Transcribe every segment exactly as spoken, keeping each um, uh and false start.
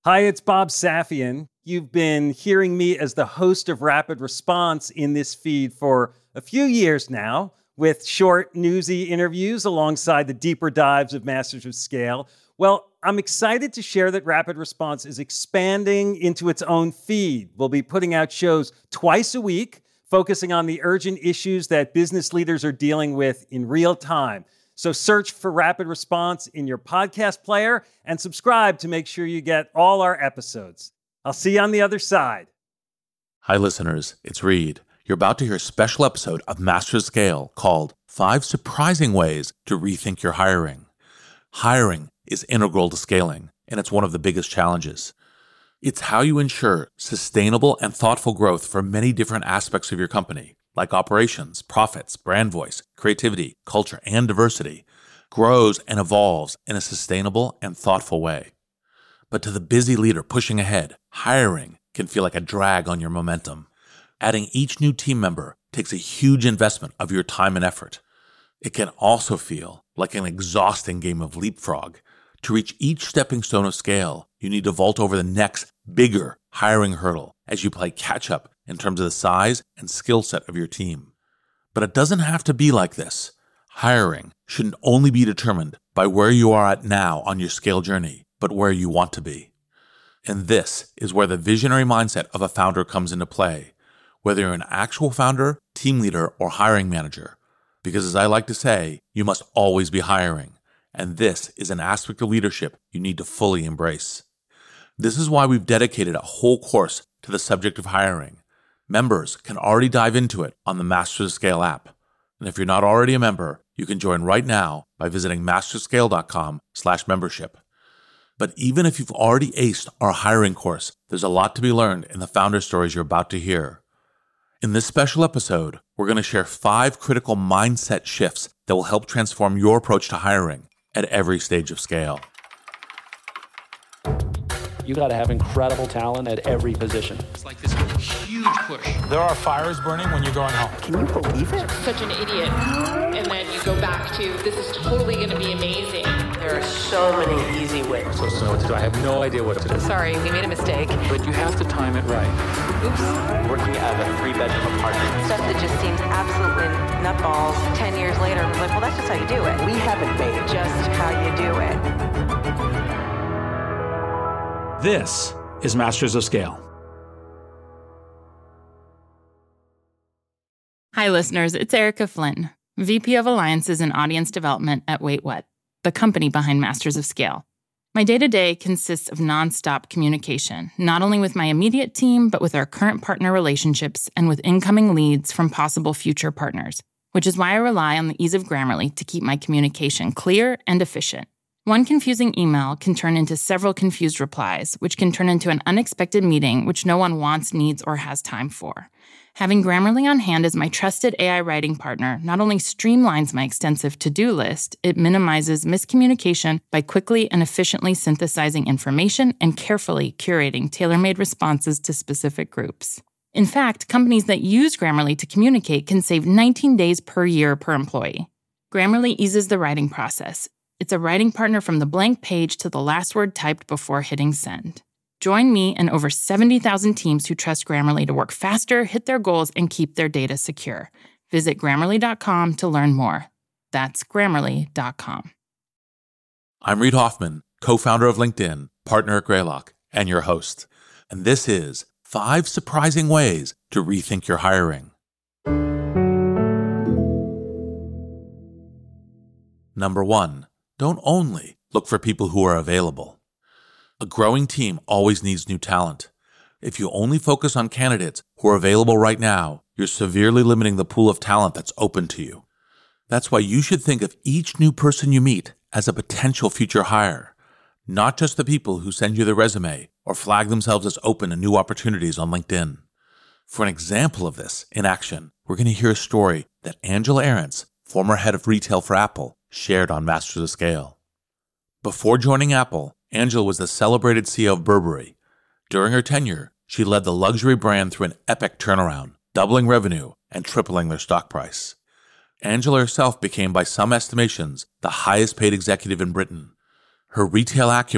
Hi, it's Bob Safian. You've been hearing me as the host of Rapid Response in this feed for a few years now, with short, newsy interviews alongside the deeper dives of Masters of Scale. Well, I'm excited to share that Rapid Response is expanding into its own feed. We'll be putting out shows twice a week, focusing on the urgent issues that business leaders are dealing with in real time. So search for Rapid Response in your podcast player and subscribe to make sure you get all our episodes. I'll see you on the other side. Hi, listeners. It's Reed. You're about to hear a special episode of Masters of Scale called Five Surprising Ways to Rethink Your Hiring. Hiring is integral to scaling, and it's one of the biggest challenges. It's how you ensure sustainable and thoughtful growth for many different aspects of your company, like operations, profits, brand voice, creativity, culture, and diversity, grows and evolves in a sustainable and thoughtful way. But to the busy leader pushing ahead, hiring can feel like a drag on your momentum. Adding each new team member takes a huge investment of your time and effort. It can also feel like an exhausting game of leapfrog. To reach each stepping stone of scale, you need to vault over the next, bigger hiring hurdle as you play catch-up in terms of the size and skill set of your team. But it doesn't have to be like this. Hiring shouldn't only be determined by where you are at now on your scale journey, but where you want to be. And this is where the visionary mindset of a founder comes into play, whether you're an actual founder, team leader, or hiring manager. Because as I like to say, you must always be hiring. And this is an aspect of leadership you need to fully embrace. This is why we've dedicated a whole course to the subject of hiring. Members can already dive into it on the Masters of Scale app. And if you're not already a member, you can join right now by visiting masterscale.com slash membership. But even if you've already aced our hiring course, there's a lot to be learned in the founder stories you're about to hear. In this special episode, we're going to share five critical mindset shifts that will help transform your approach to hiring at every stage of scale. You got to have incredible talent at every position. It's like this huge push. There are fires burning when you're going home. Can you believe it? Such an idiot. And then you go back to, this is totally going to be amazing. There are so many easy ways. I'm supposed to know what to do. I have no idea what to do. Sorry, we made a mistake. But you have to time it right. Oops. Working out of a three-bedroom apartment. Stuff that just seems absolutely nutballs. Ten years later, I was like, well, that's just how you do it. We haven't made Just how you do it. This is Masters of Scale. Hi, listeners. It's Erica Flynn, V P of Alliances and Audience Development at Wait What, the company behind Masters of Scale. My day-to-day consists of nonstop communication, not only with my immediate team, but with our current partner relationships and with incoming leads from possible future partners, which is why I rely on the ease of Grammarly to keep my communication clear and efficient. One confusing email can turn into several confused replies, which can turn into an unexpected meeting which no one wants, needs, or has time for. Having Grammarly on hand as my trusted A I writing partner not only streamlines my extensive to-do list, it minimizes miscommunication by quickly and efficiently synthesizing information and carefully curating tailor-made responses to specific groups. In fact, companies that use Grammarly to communicate can save nineteen days per year per employee. Grammarly eases the writing process. It's a writing partner from the blank page to the last word typed before hitting send. Join me and over seventy thousand teams who trust Grammarly to work faster, hit their goals, and keep their data secure. Visit Grammarly dot com to learn more. That's Grammarly dot com. I'm Reid Hoffman, co-founder of LinkedIn, partner at Greylock, and your host. And this is Five Surprising Ways to Rethink Your Hiring. Number one, don't only look for people who are available. A growing team always needs new talent. If you only focus on candidates who are available right now, you're severely limiting the pool of talent that's open to you. That's why you should think of each new person you meet as a potential future hire, not just the people who send you their resume or flag themselves as open to new opportunities on LinkedIn. For an example of this in action, we're going to hear a story that Angela Ahrens, former head of retail for Apple, shared on Masters of Scale. Before joining Apple, Angela was the celebrated C E O of Burberry. During her tenure, she led the luxury brand through an epic turnaround, doubling revenue and tripling their stock price. Angela herself became, by some estimations, the highest paid executive in Britain. Her retail acumen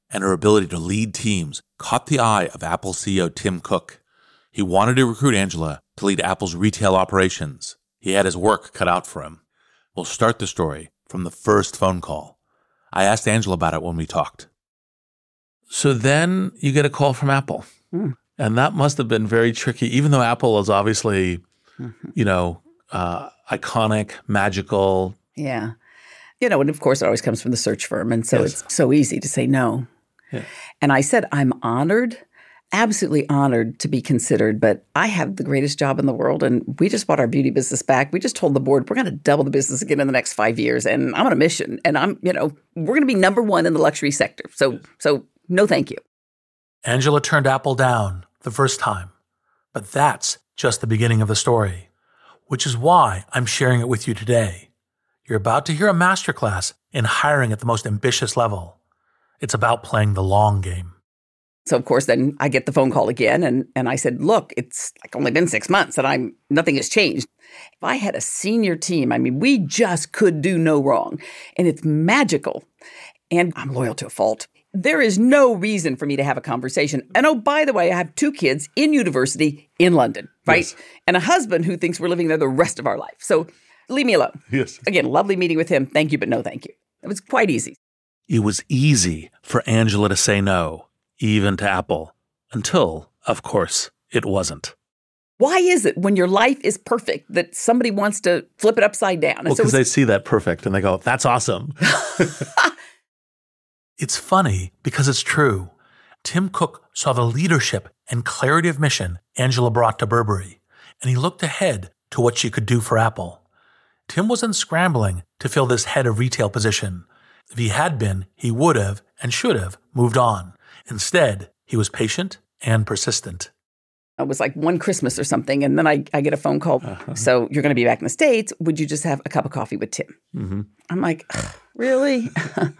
and her ability to lead teams caught the eye of Apple C E O Tim Cook. He wanted to recruit Angela to lead Apple's retail operations. He had his work cut out for him. We'll start the story from the first phone call. I asked Angela about it when we talked. So then you get a call from Apple. Mm. And that must have been very tricky, even though Apple is obviously, mm-hmm. you know, uh, iconic, magical. Yeah. You know, and of course it always comes from the search firm. And so yes. It's so easy to say no. Yeah. And I said, I'm honored, absolutely honored to be considered, but I have the greatest job in the world. And we just bought our beauty business back. We just told the board, we're going to double the business again in the next five years. And I'm on a mission. And I'm, you know, we're going to be number one in the luxury sector. So, yes. so no, thank you. Angela turned Apple down the first time. But that's just the beginning of the story, which is why I'm sharing it with you today. You're about to hear a masterclass in hiring at the most ambitious level. It's about playing the long game. So, of course, then I get the phone call again, and, and I said, look, it's like only been six months, and I'm nothing has changed. If I had a senior team, I mean, we just could do no wrong, and it's magical, and I'm loyal to a fault. There is no reason for me to have a conversation. And oh, by the way, I have two kids in university in London, right? Yes. And a husband who thinks we're living there the rest of our life. So leave me alone. Yes. Again, lovely meeting with him. Thank you, but no thank you. It was quite easy. It was easy for Angela to say no, even to Apple, until, of course, it wasn't. Why is it when your life is perfect that somebody wants to flip it upside down? Well, because so they see that perfect and they go, that's awesome. It's funny because it's true. Tim Cook saw the leadership and clarity of mission Angela brought to Burberry, and he looked ahead to what she could do for Apple. Tim wasn't scrambling to fill this head of retail position. If he had been, he would have and should have moved on. Instead, he was patient and persistent. It was like one Christmas or something, and then I, I get a phone call. Uh-huh. So you're going to be back in the States. Would you just have a cup of coffee with Tim? Mm-hmm. I'm like, really?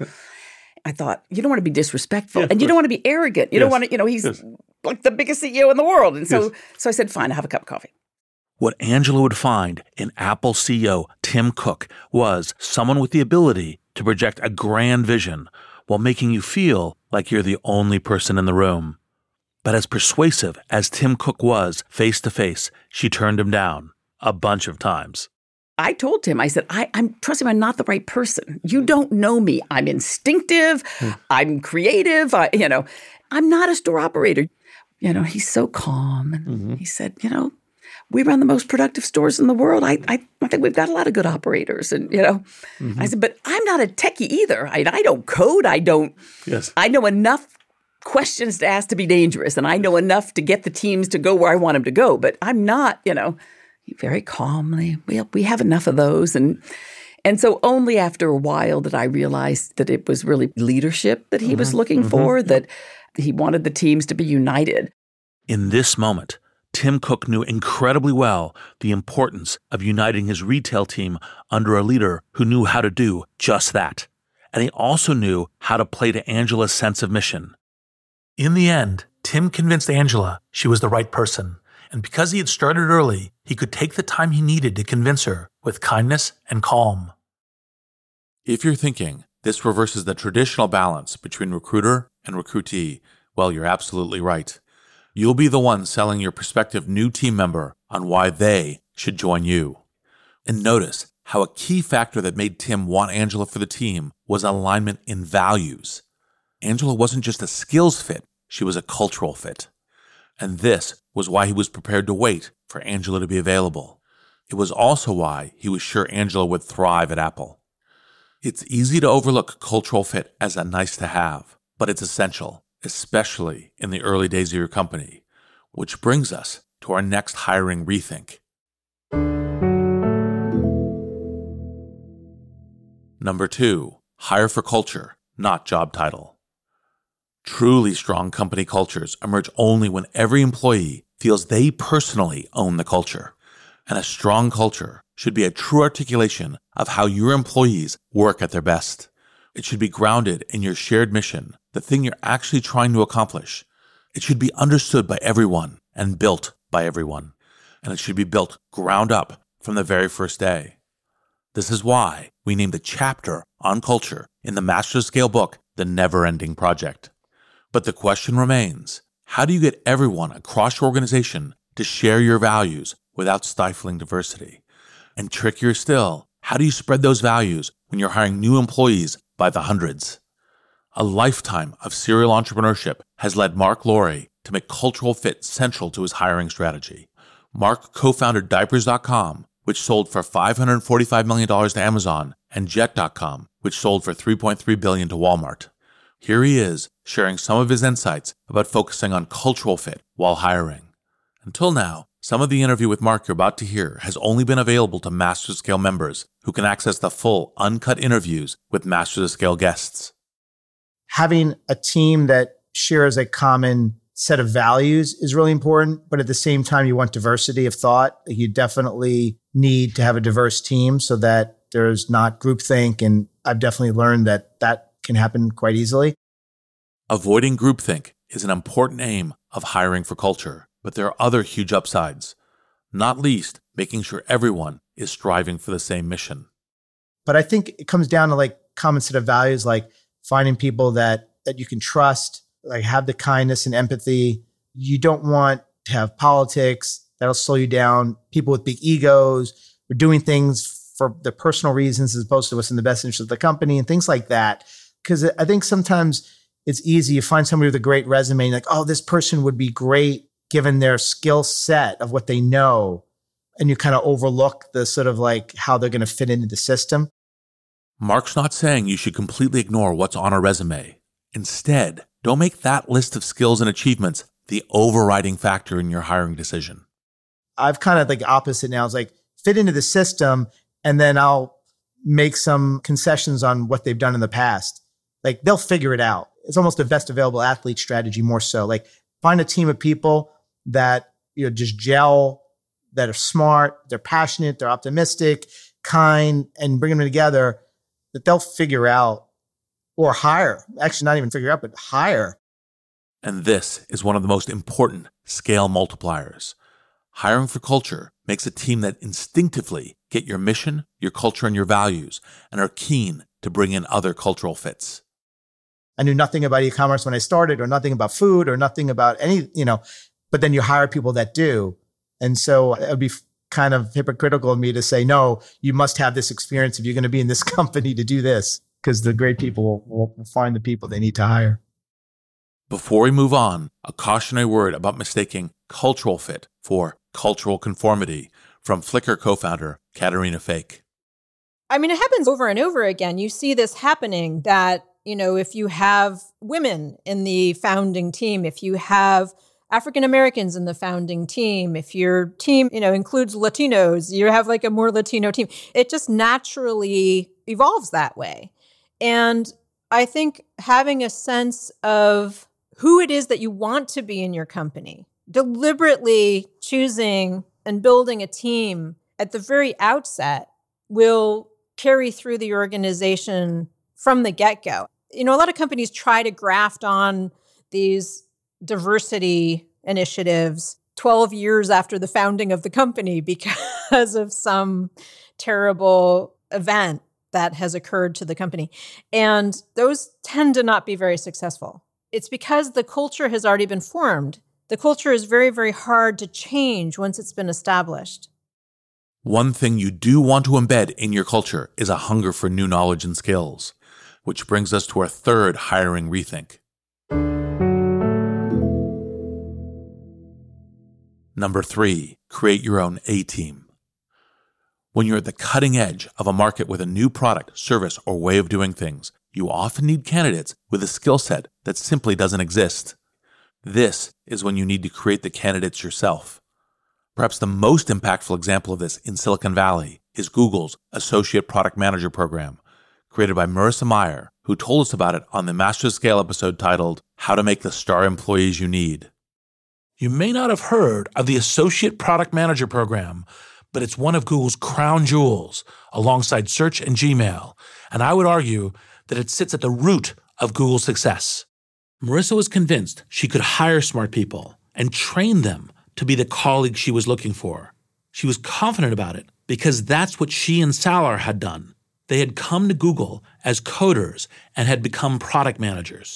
I thought, you don't want to be disrespectful, yeah, and you don't want to be arrogant. You yes. don't want to, you know, he's yes. like the biggest C E O in the world. And so, yes. so I said, fine, I'll have a cup of coffee. What Angela would find in Apple C E O Tim Cook was someone with the ability to project a grand vision while making you feel like you're the only person in the room. But as persuasive as Tim Cook was face-to-face, she turned him down a bunch of times. I told Tim, I said, I, I'm trust me, I'm not the right person. You don't know me. I'm instinctive. Hmm. I'm creative. I, you know, I'm not a store operator. You know, he's so calm. And mm-hmm. he said, you know, we run the most productive stores in the world. I, I, I think we've got a lot of good operators. And, you know, mm-hmm. I said, but I'm not a techie either. I, I don't code. I don't, yes. I know enough questions to ask to be dangerous. And I know enough to get the teams to go where I want them to go. But I'm not, you know, very calmly, we, we have enough of those. And and so only after a while did I realize that it was really leadership that he mm-hmm. was looking mm-hmm. for, that he wanted the teams to be united. In this moment, Tim Cook knew incredibly well the importance of uniting his retail team under a leader who knew how to do just that. And he also knew how to play to Angela's sense of mission. In the end, Tim convinced Angela she was the right person. And because he had started early, he could take the time he needed to convince her with kindness and calm. If you're thinking this reverses the traditional balance between recruiter and recruitee, well, you're absolutely right. You'll be the one selling your prospective new team member on why they should join you. And notice how a key factor that made Tim want Angela for the team was alignment in values. Angela wasn't just a skills fit, she was a cultural fit. And this was why he was prepared to wait for Angela to be available. It was also why he was sure Angela would thrive at Apple. It's easy to overlook cultural fit as a nice to have, but it's essential, especially in the early days of your company, which brings us to our next hiring rethink. Number two, hire for culture, not job title. Truly strong company cultures emerge only when every employee feels they personally own the culture. And a strong culture should be a true articulation of how your employees work at their best. It should be grounded in your shared mission, the thing you're actually trying to accomplish. It should be understood by everyone and built by everyone. And it should be built ground up from the very first day. This is why we named the chapter on culture in the Master Scale book, The Never Ending Project. But the question remains, how do you get everyone across your organization to share your values without stifling diversity? And trickier still, how do you spread those values when you're hiring new employees by the hundreds? A lifetime of serial entrepreneurship has led Mark Lowry to make cultural fit central to his hiring strategy. Mark co-founded Diapers dot com, which sold for five hundred forty-five million dollars to Amazon, and Jet dot com, which sold for three point three billion dollars to Walmart. Here he is, sharing some of his insights about focusing on cultural fit while hiring. Until now, some of the interview with Mark you're about to hear has only been available to Masters of Scale members who can access the full, uncut interviews with Masters of Scale guests. Having a team that shares a common set of values is really important, but at the same time, you want diversity of thought. You definitely need to have a diverse team so that there's not groupthink, and I've definitely learned that that can happen quite easily. Avoiding groupthink is an important aim of hiring for culture, but there are other huge upsides, not least making sure everyone is striving for the same mission. But I think it comes down to like common set of values, like finding people that that you can trust, like have the kindness and empathy. You don't want to have politics that'll slow you down, people with big egos, or doing things for their personal reasons as opposed to what's in the best interest of the company and things like that. Because I think sometimes it's easy. You find somebody with a great resume and like, oh, this person would be great given their skill set of what they know. And you kind of overlook the sort of like how they're going to fit into the system. Mark's not saying you should completely ignore what's on a resume. Instead, don't make that list of skills and achievements the overriding factor in your hiring decision. I've kind of like opposite now. It's like fit into the system and then I'll make some concessions on what they've done in the past. Like they'll figure it out. It's almost a best available athlete strategy more so. Like find a team of people that, you know, just gel, that are smart, they're passionate, they're optimistic, kind, and bring them together that they'll figure out or hire. Actually, not even figure out, but hire. And this is one of the most important scale multipliers. Hiring for culture makes a team that instinctively get your mission, your culture, and your values, and are keen to bring in other cultural fits. I knew nothing about e-commerce when I started, or nothing about food, or nothing about any, you know, but then you hire people that do. And so it would be kind of hypocritical of me to say, no, you must have this experience if you're going to be in this company to do this, because the great people will, will find the people they need to hire. Before we move on, a cautionary word about mistaking cultural fit for cultural conformity from Flickr co-founder Katerina Fake. I mean, it happens over and over again. You see this happening that, you know, if you have women in the founding team, if you have African Americans in the founding team, if your team, you know, includes Latinos, you have like a more Latino team. It just naturally evolves that way. And I think having a sense of who it is that you want to be in your company, deliberately choosing and building a team at the very outset will carry through the organization from the get-go. You know, a lot of companies try to graft on these diversity initiatives twelve years after the founding of the company because of some terrible event that has occurred to the company. And those tend to not be very successful. It's because the culture has already been formed. The culture is very, very hard to change once it's been established. One thing you do want to embed in your culture is a hunger for new knowledge and skills, which brings us to our third hiring rethink. Number three, create your own A-team. When you're at the cutting edge of a market with a new product, service, or way of doing things, you often need candidates with a skill set that simply doesn't exist. This is when you need to create the candidates yourself. Perhaps the most impactful example of this in Silicon Valley is Google's Associate Product Manager program, created by Marissa Mayer, who told us about it on the Masters of Scale episode titled, How to Make the Star Employees You Need. You may not have heard of the Associate Product Manager program, but it's one of Google's crown jewels alongside Search and Gmail, and I would argue that it sits at the root of Google's success. Marissa was convinced she could hire smart people and train them to be the colleague she was looking for. She was confident about it because that's what she and Salar had done. They had come to Google as coders and had become product managers.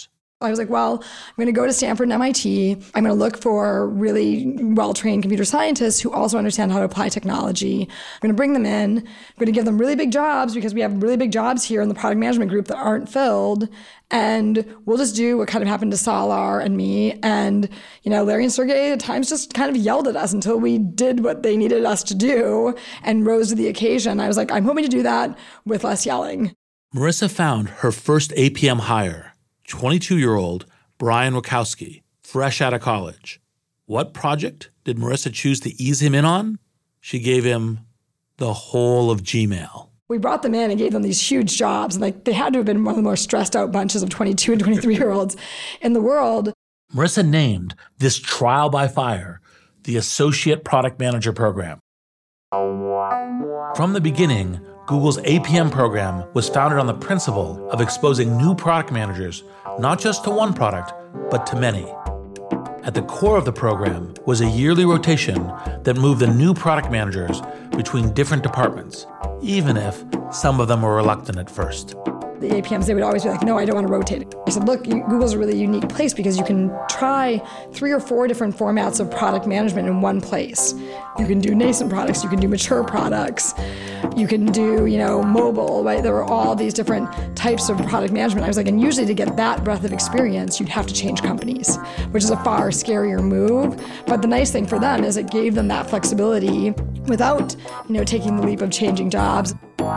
I was like, well, I'm going to go to Stanford and M I T. I'm going to look for really well-trained computer scientists who also understand how to apply technology. I'm going to bring them in. I'm going to give them really big jobs because we have really big jobs here in the product management group that aren't filled. And we'll just do what kind of happened to Salar and me. And, you know, Larry and Sergey at times just kind of yelled at us until we did what they needed us to do and rose to the occasion. I was like, I'm hoping to do that with less yelling. Marissa found her first A P M hire, twenty-two-year-old Brian Rakowski, fresh out of college. What project did Marissa choose to ease him in on? She gave him the whole of Gmail. We brought them in and gave them these huge jobs. And like they had to have been one of the more stressed out bunches of twenty-two and twenty-three-year-olds in the world. Marissa named this trial by fire the Associate Product Manager Program. From the beginning, Google's A P M program was founded on the principle of exposing new product managers not just to one product, but to many. At the core of the program was a yearly rotation that moved the new product managers between different departments, even if some of them were reluctant at first. The A P Ms, they would always be like, no, I don't want to rotate it. I said, look, you, Google's a really unique place because you can try three or four different formats of product management in one place. You can do nascent products, you can do mature products, you can do, you know, mobile, right? There were all these different types of product management. I was like, and usually to get that breadth of experience, you'd have to change companies, which is a far scarier move. But the nice thing for them is it gave them that flexibility without, you know, taking the leap of changing jobs.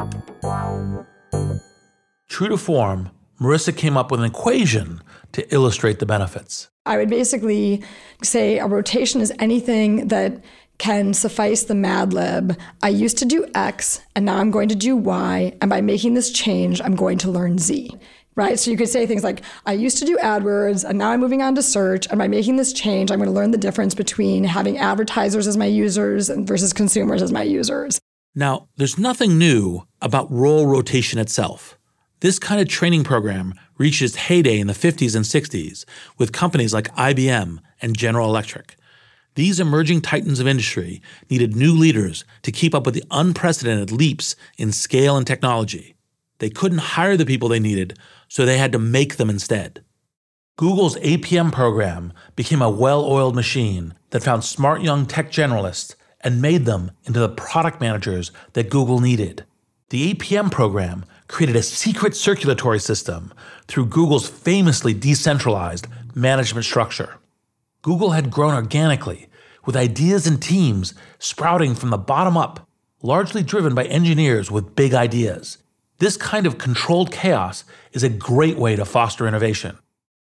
True to form, Marissa came up with an equation to illustrate the benefits. I would basically say a rotation is anything that can suffice the Mad Lib. I used to do X, and now I'm going to do Y, and by making this change, I'm going to learn Z. Right? So you could say things like, I used to do AdWords, and now I'm moving on to search, and by making this change, I'm going to learn the difference between having advertisers as my users versus consumers as my users. Now, there's nothing new about role rotation itself. This kind of training program reached its heyday in the fifties and sixties with companies like I B M and General Electric. These emerging titans of industry needed new leaders to keep up with the unprecedented leaps in scale and technology. They couldn't hire the people they needed, so they had to make them instead. Google's A P M program became a well-oiled machine that found smart young tech generalists and made them into the product managers that Google needed. The A P M program created a secret circulatory system through Google's famously decentralized management structure. Google had grown organically, with ideas and teams sprouting from the bottom up, largely driven by engineers with big ideas. This kind of controlled chaos is a great way to foster innovation.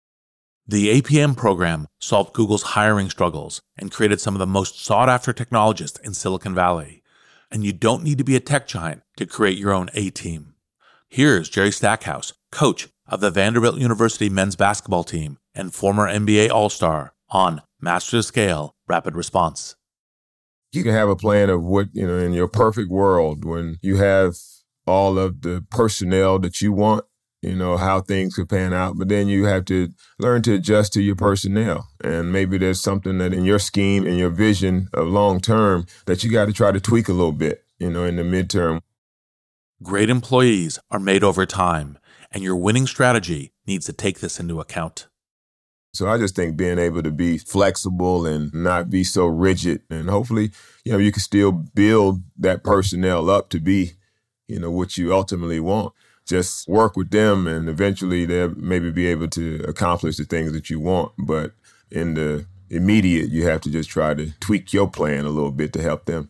The A P M program solved Google's hiring struggles and created some of the most sought-after technologists in Silicon Valley. And you don't need to be a tech giant to create your own A-team. Here's Jerry Stackhouse, coach of the Vanderbilt University men's basketball team and former N B A All-Star, on Master of Scale Rapid Response. You can have a plan of what, you know, in your perfect world, when you have all of the personnel that you want, you know, how things could pan out, but then you have to learn to adjust to your personnel. And maybe there's something that in your scheme and your vision of long term that you got to try to tweak a little bit, you know, in the midterm. Great employees are made over time, and your winning strategy needs to take this into account. So I just think being able to be flexible and not be so rigid, and hopefully, you know, you can still build that personnel up to be, you know, what you ultimately want. Just work with them, and eventually they'll maybe be able to accomplish the things that you want. But in the immediate, you have to just try to tweak your plan a little bit to help them.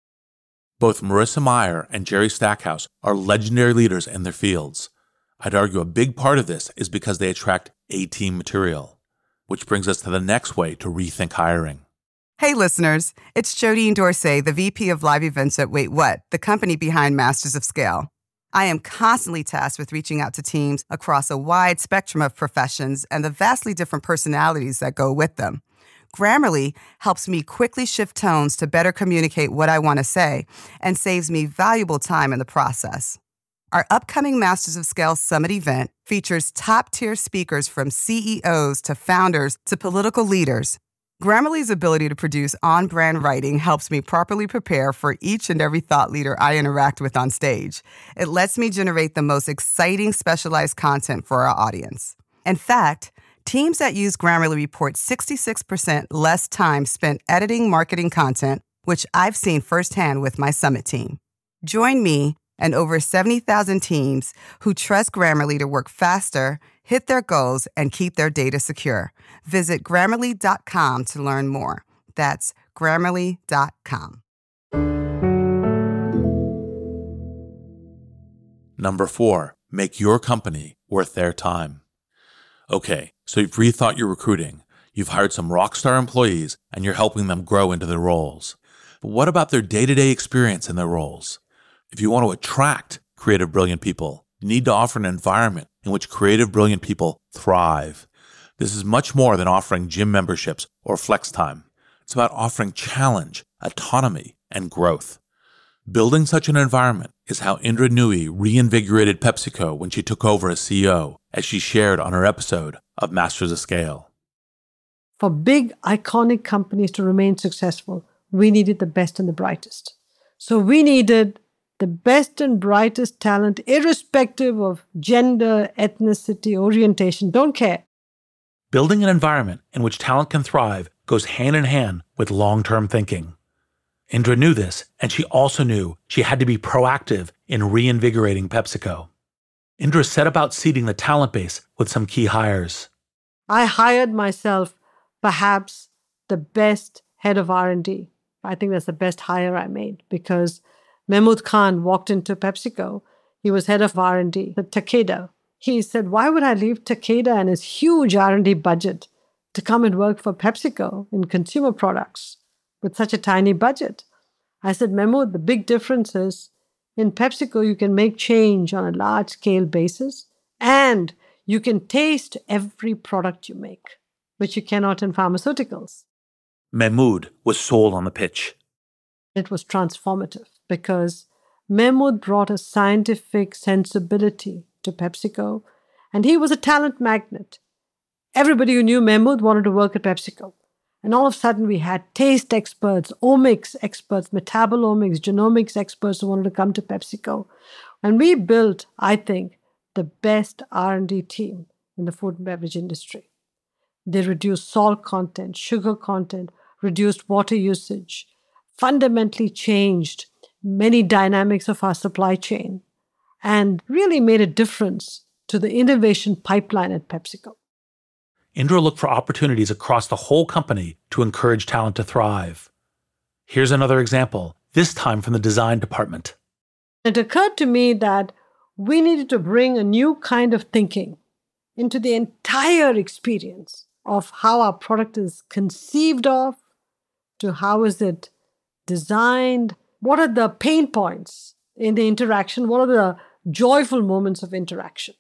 Both Marissa Mayer and Jerry Stackhouse are legendary leaders in their fields. I'd argue a big part of this is because they attract A-team material, which brings us to the next way to rethink hiring. Hey, listeners. It's Jodine Dorsey, the V P of Live Events at Wait What, the company behind Masters of Scale. I am constantly tasked with reaching out to teams across a wide spectrum of professions and the vastly different personalities that go with them. Grammarly helps me quickly shift tones to better communicate what I want to say and saves me valuable time in the process. Our upcoming Masters of Scale Summit event features top-tier speakers from C E Os to founders to political leaders. Grammarly's ability to produce on-brand writing helps me properly prepare for each and every thought leader I interact with on stage. It lets me generate the most exciting specialized content for our audience. In fact, Teams that use Grammarly report sixty-six percent less time spent editing marketing content, which I've seen firsthand with my Summit team. Join me and over seventy thousand teams who trust Grammarly to work faster, hit their goals, and keep their data secure. Visit Grammarly dot com to learn more. That's Grammarly dot com. Number four, make your company worth their time. Okay, so you've rethought your recruiting. You've hired some rockstar employees, and you're helping them grow into their roles. But what about their day-to-day experience in their roles? If you want to attract creative, brilliant people, you need to offer an environment in which creative, brilliant people thrive. This is much more than offering gym memberships or flex time. It's about offering challenge, autonomy, and growth. Building such an environment is how Indra Nooyi reinvigorated PepsiCo when she took over as C E O, as she shared on her episode of Masters of Scale. For big, iconic companies to remain successful, we needed the best and the brightest. So we needed the best and brightest talent, irrespective of gender, ethnicity, orientation, don't care. Building an environment in which talent can thrive goes hand in hand with long-term thinking. Indra knew this, and she also knew she had to be proactive in reinvigorating PepsiCo. Indra set about seeding the talent base with some key hires. I hired myself perhaps the best head of R and D. I think that's the best hire I made because Mehmood Khan walked into PepsiCo. He was head of R and D at Takeda. He said, why would I leave Takeda and his huge R and D budget to come and work for PepsiCo in consumer products with such a tiny budget? I said, Mehmood, the big difference is in PepsiCo, you can make change on a large-scale basis and you can taste every product you make, which you cannot in pharmaceuticals. Mehmood was sold on the pitch. It was transformative because Mehmood brought a scientific sensibility to PepsiCo, and he was a talent magnet. Everybody who knew Mehmood wanted to work at PepsiCo. And all of a sudden, we had taste experts, omics experts, metabolomics, genomics experts who wanted to come to PepsiCo. And we built, I think, the best R and D team in the food and beverage industry. They reduced salt content, sugar content, reduced water usage, fundamentally changed many dynamics of our supply chain, and really made a difference to the innovation pipeline at PepsiCo. Indra looked for opportunities across the whole company to encourage talent to thrive. Here's another example, this time from the design department. It occurred to me that we needed to bring a new kind of thinking into the entire experience of how our product is conceived of, to how is it designed, what are the pain points in the interaction, what are the joyful moments of interaction.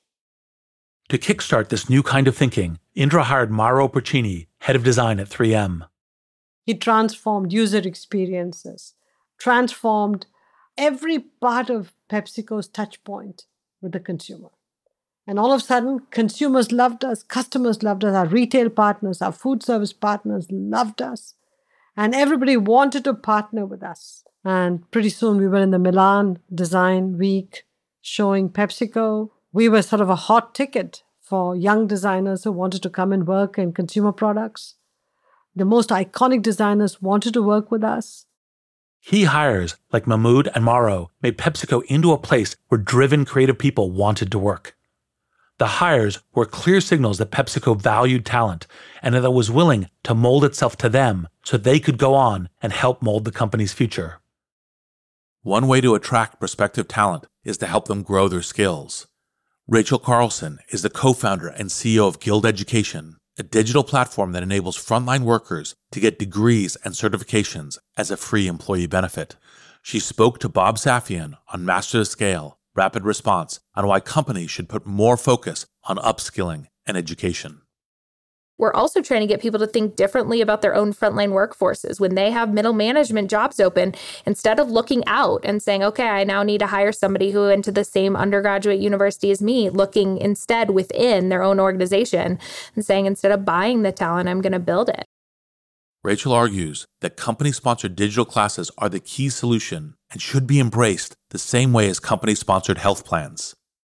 To kickstart this new kind of thinking, Indra hired Mauro Porcini, head of design at three M. He transformed user experiences, transformed every part of PepsiCo's touch point with the consumer. And all of a sudden, consumers loved us, customers loved us, our retail partners, our food service partners loved us. And everybody wanted to partner with us. And pretty soon we were in the Milan Design Week showing PepsiCo. We were sort of a hot ticket for young designers who wanted to come and work in consumer products. The most iconic designers wanted to work with us. Key hires like Mehmood and Mauro made PepsiCo into a place where driven creative people wanted to work. The hires were clear signals that PepsiCo valued talent and that it was willing to mold itself to them so they could go on and help mold the company's future. One way to attract prospective talent is to help them grow their skills. Rachel Carlson is the co-founder and C E O of Guild Education, a digital platform that enables frontline workers to get degrees and certifications as a free employee benefit. She spoke to Bob Safian on Masters of Scale, Rapid Response, on why companies should put more focus on upskilling and education. We're also trying to get people to think differently about their own frontline workforces. When they have middle management jobs open, instead of looking out and saying, okay, I now need to hire somebody who went to the same undergraduate university as me, looking instead within their own organization and saying, instead of buying the talent, I'm going to build it. Rachel argues that company-sponsored digital classes are the key solution and should be embraced the same way as company-sponsored health plans.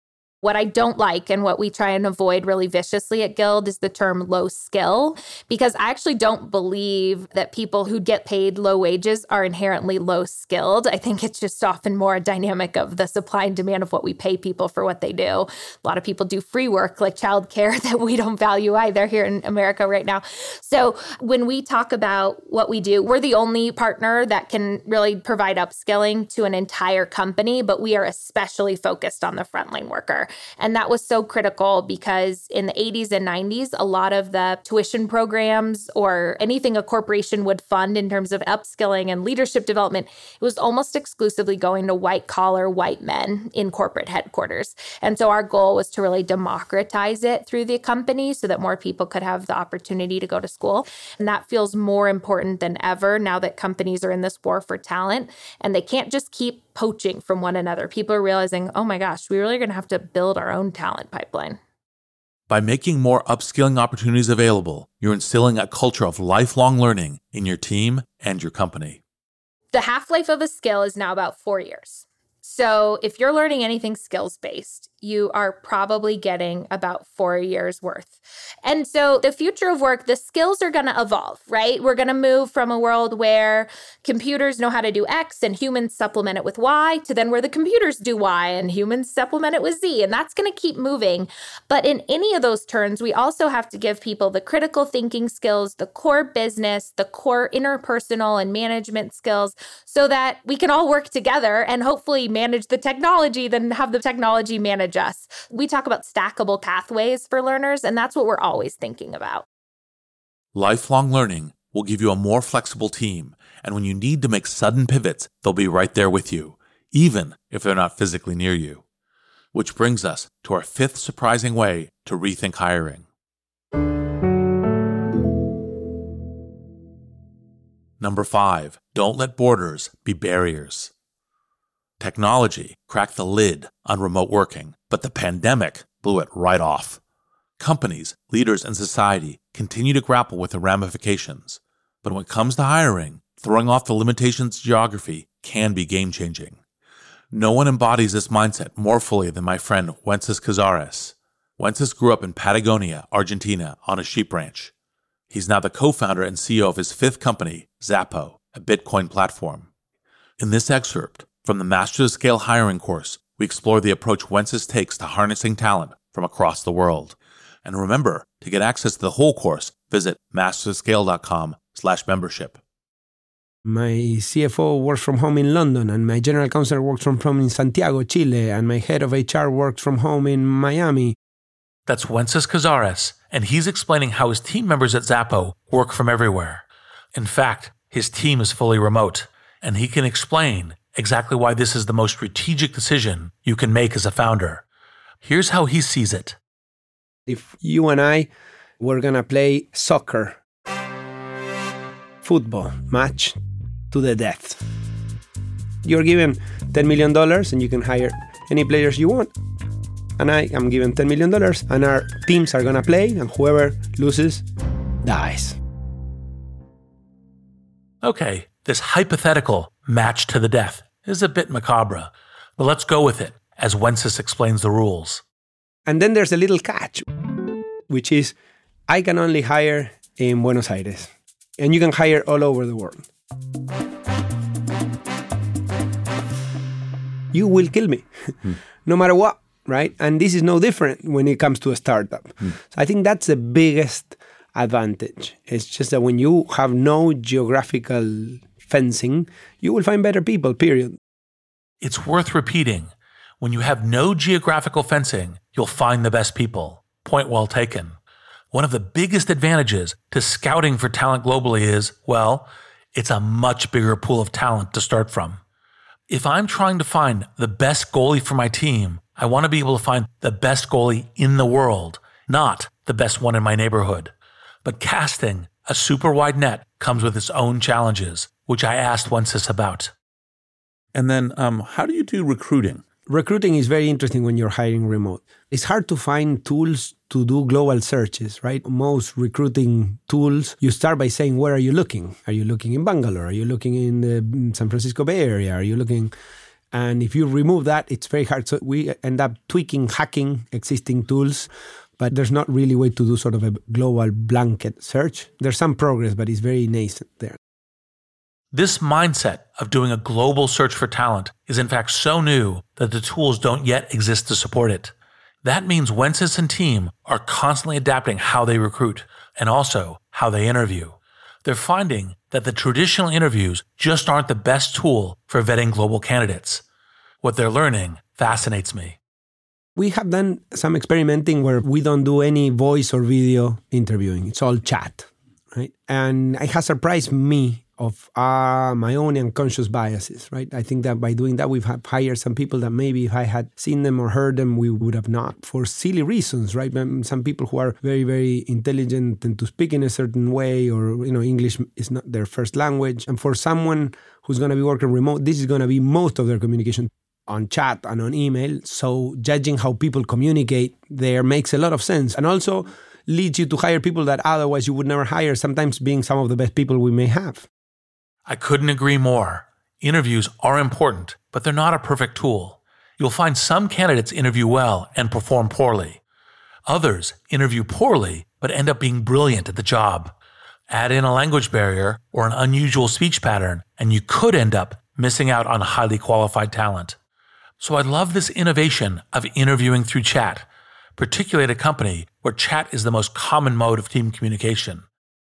What I don't like and what we try and avoid really viciously at Guild is the term low skill, because I actually don't believe that people who get paid low wages are inherently low skilled. I think it's just often more a dynamic of the supply and demand of what we pay people for what they do. A lot of people do free work like childcare that we don't value either here in America right now. So when we talk about what we do, we're the only partner that can really provide upskilling to an entire company, but we are especially focused on the frontline worker. And that was so critical because in the eighties and nineties, a lot of the tuition programs or anything a corporation would fund in terms of upskilling and leadership development, it was almost exclusively going to white collar white men in corporate headquarters. And so our goal was to really democratize it through the company so that more people could have the opportunity to go to school. And that feels more important than ever now that companies are in this war for talent and they can't just keep poaching from one another. People are realizing, oh my gosh, we really are going to have to build our own talent pipeline. By making more upskilling opportunities available, you're instilling a culture of lifelong learning in your team and your company. The half-life of a skill is now about four years. So if you're learning anything skills-based, you are probably getting about four years worth. And so the future of work, the skills are going to evolve, right? We're going to move from a world where computers know how to do X and humans supplement it with Y to then where the computers do Y and humans supplement it with Z. And that's going to keep moving. But in any of those turns, we also have to give people the critical thinking skills, the core business, the core interpersonal and management skills so that we can all work together and hopefully manage the technology, then have the technology manage us. We talk about stackable pathways for learners, and that's what we're always thinking about. Lifelong learning will give you a more flexible team, and when you need to make sudden pivots, they'll be right there with you, even if they're not physically near you. Which brings us to our fifth surprising way to rethink hiring. Number five, don't let borders be barriers. Technology cracked the lid on remote working, but the pandemic blew it right off. Companies, leaders, and society continue to grapple with the ramifications. But when it comes to hiring, throwing off the limitations of geography can be game-changing. No one embodies this mindset more fully than my friend Wences Cazares. Wences grew up in Patagonia, Argentina, on a sheep ranch. He's now the co-founder and C E O of his fifth company, Zappo, a Bitcoin platform. In this excerpt from the Masters of Scale hiring course, we explore the approach Wences takes to harnessing talent from across the world. And remember, to get access to the whole course, visit masterscale.com slash membership. My C F O works from home in London, and my general counsel works from home in Santiago, Chile, and my head of H R works from home in Miami. That's Wences Cazares, and he's explaining how his team members at Zappo work from everywhere. In fact, his team is fully remote, and he can explain exactly why this is the most strategic decision you can make as a founder. Here's how he sees it. If you and I were going to play soccer, football match to the death, you're given ten million dollars and you can hire any players you want. And I am given ten million dollars and our teams are going to play and whoever loses dies. Okay, this hypothetical match to the death is a bit macabre, but let's go with it as Wences explains the rules. And then there's a little catch, which is I can only hire in Buenos Aires, and you can hire all over the world. You will kill me, hmm. no matter what, right? And this is no different when it comes to a startup. Hmm. So I think that's the biggest advantage. It's just that when you have no geographical fencing, you will find better people, period. It's worth repeating. When you have no geographical fencing, you'll find the best people. Point well taken. One of the biggest advantages to scouting for talent globally is, well, it's a much bigger pool of talent to start from. If I'm trying to find the best goalie for my team, I want to be able to find the best goalie in the world, not the best one in my neighborhood. But casting a super wide net comes with its own challenges, which I asked Wences about. And then um, how do you do recruiting? Recruiting is very interesting when you're hiring remote. It's hard to find tools to do global searches, right? Most recruiting tools, you start by saying, where are you looking? Are you looking in Bangalore? Are you looking in the San Francisco Bay Area? Are you looking... And if you remove that, it's very hard. So we end up tweaking, hacking existing tools, but there's not really a way to do sort of a global blanket search. There's some progress, but it's very nascent there. This mindset of doing a global search for talent is in fact so new that the tools don't yet exist to support it. That means Wences and team are constantly adapting how they recruit and also how they interview. They're finding that the traditional interviews just aren't the best tool for vetting global candidates. What they're learning fascinates me. We have done some experimenting where we don't do any voice or video interviewing. It's all chat, right? And it has surprised me of uh, my own unconscious biases, right? I think that by doing that, we've hired some people that maybe if I had seen them or heard them, we would have not, for silly reasons, right? Some people who are very, very intelligent and to speak in a certain way, or, you know, English is not their first language. And for someone who's going to be working remote, this is going to be most of their communication on chat and on email. So judging how people communicate there makes a lot of sense. And also leads you to hire people that otherwise you would never hire, sometimes being some of the best people we may have. I couldn't agree more. Interviews are important, but they're not a perfect tool. You'll find some candidates interview well and perform poorly. Others interview poorly, but end up being brilliant at the job. Add in a language barrier or an unusual speech pattern, and you could end up missing out on highly qualified talent. So I love this innovation of interviewing through chat, particularly at a company where chat is the most common mode of team communication.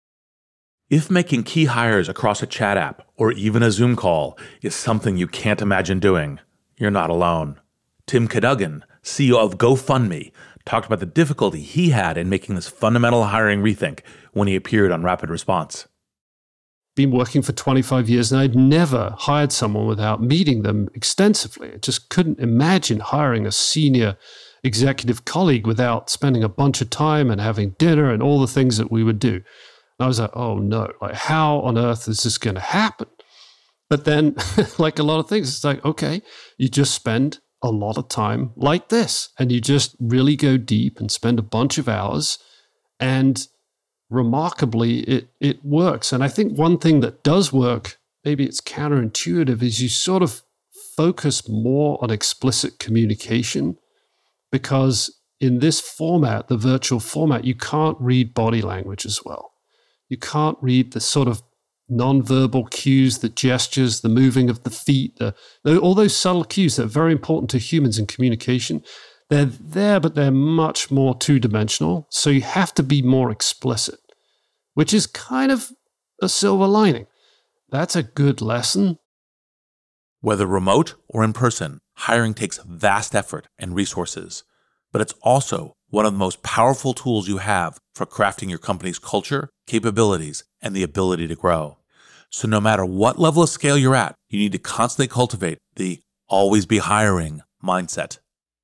If making key hires across a chat app or even a Zoom call is something you can't imagine doing, you're not alone. Tim Cadogan, C E O of GoFundMe, talked about the difficulty he had in making this fundamental hiring rethink when he appeared on Rapid Response. Been working for twenty-five years and I'd never hired someone without meeting them extensively. I just couldn't imagine hiring a senior executive colleague without spending a bunch of time and having dinner and all the things that we would do. I was like, oh no, like how on earth is this going to happen? But then, like a lot of things, it's like, okay, you just spend a lot of time like this and you just really go deep and spend a bunch of hours, and remarkably, it, it works. And I think one thing that does work, maybe it's counterintuitive, is you sort of focus more on explicit communication, because in this format, the virtual format, you can't read body language as well. You can't read the sort of nonverbal cues, the gestures, the moving of the feet, the, all those subtle cues that are very important to humans in communication. They're there, but they're much more two-dimensional. So you have to be more explicit, which is kind of a silver lining. That's a good lesson. Whether remote or in person, hiring takes vast effort and resources, but it's also one of the most powerful tools you have for crafting your company's culture, capabilities, and the ability to grow. So no matter what level of scale you're at, you need to constantly cultivate the always be hiring mindset.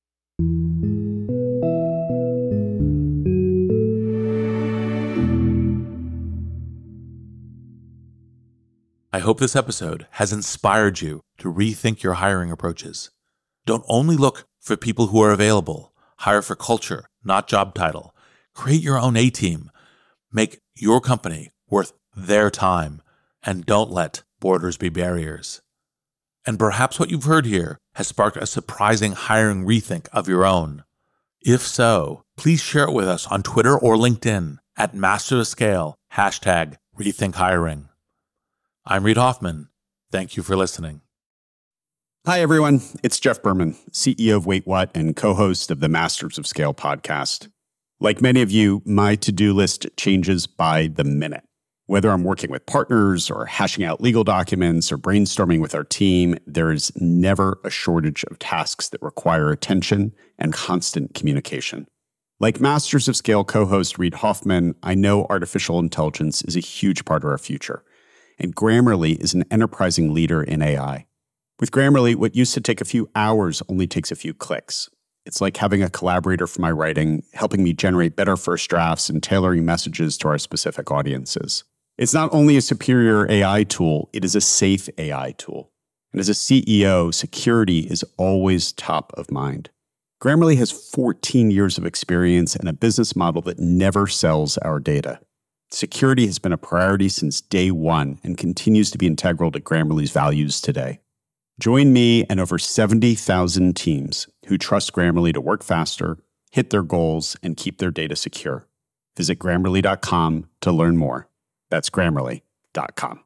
I hope this episode has inspired you to rethink your hiring approaches. Don't only look for people who are available. Hire for culture, not job title. Create your own A-team. Make your company worth their time, and don't let borders be barriers. And perhaps what you've heard here has sparked a surprising hiring rethink of your own. If so, please share it with us on Twitter or LinkedIn at Master of Scale, hashtag Rethink Hiring. I'm Reid Hoffman. Thank you for listening. Hi, everyone. It's Jeff Berman, C E O of Wait What and co-host of the Masters of Scale podcast. Like many of you, my to-do list changes by the minute. Whether I'm working with partners or hashing out legal documents or brainstorming with our team, there is never a shortage of tasks that require attention and constant communication. Like Masters of Scale co-host Reid Hoffman, I know artificial intelligence is a huge part of our future, and Grammarly is an enterprising leader in A I. With Grammarly, what used to take a few hours only takes a few clicks. It's like having a collaborator for my writing, helping me generate better first drafts and tailoring messages to our specific audiences. It's not only a superior A I tool, it is a safe A I tool. And as a C E O, security is always top of mind. Grammarly has fourteen years of experience and a business model that never sells our data. Security has been a priority since day one and continues to be integral to Grammarly's values today. Join me and over seventy thousand teams who trust Grammarly to work faster, hit their goals, and keep their data secure. Visit Grammarly dot com to learn more. That's Grammarly dot com.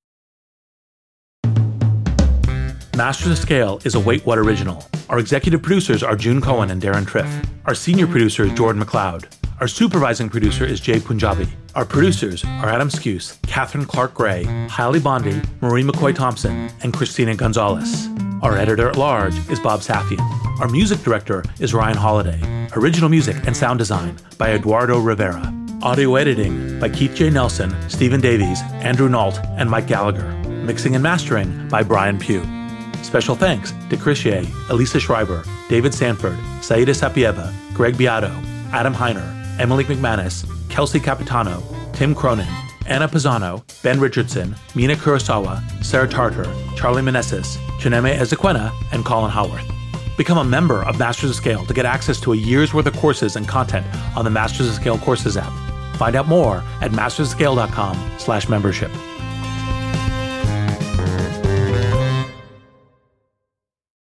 Masters of Scale is a Wait What original. Our executive producers are June Cohen and Darren Triff. Our senior producer is Jordan McLeod. Our supervising producer is Jay Punjabi. Our producers are Adam Skuse, Catherine Clark-Gray, Hailey Bondi, Marie McCoy-Thompson, and Christina Gonzalez. Our editor-at-large is Bob Safian. Our music director is Ryan Holiday. Original music and sound design by Eduardo Rivera. Audio editing by Keith J. Nelson, Stephen Davies, Andrew Nault, and Mike Gallagher. Mixing and mastering by Brian Pugh. Special thanks to Chris Ye, Elisa Schreiber, David Sanford, Saida Sapieva, Greg Beato, Adam Heiner, Emily McManus, Kelsey Capitano, Tim Cronin, Anna Pisano, Ben Richardson, Mina Kurosawa, Sarah Tartar, Charlie Meneses, Chineme Ezequena, and Colin Howarth. Become a member of Masters of Scale to get access to a year's worth of courses and content on the Masters of Scale Courses app. Find out more at masters of scale dot com slash membership.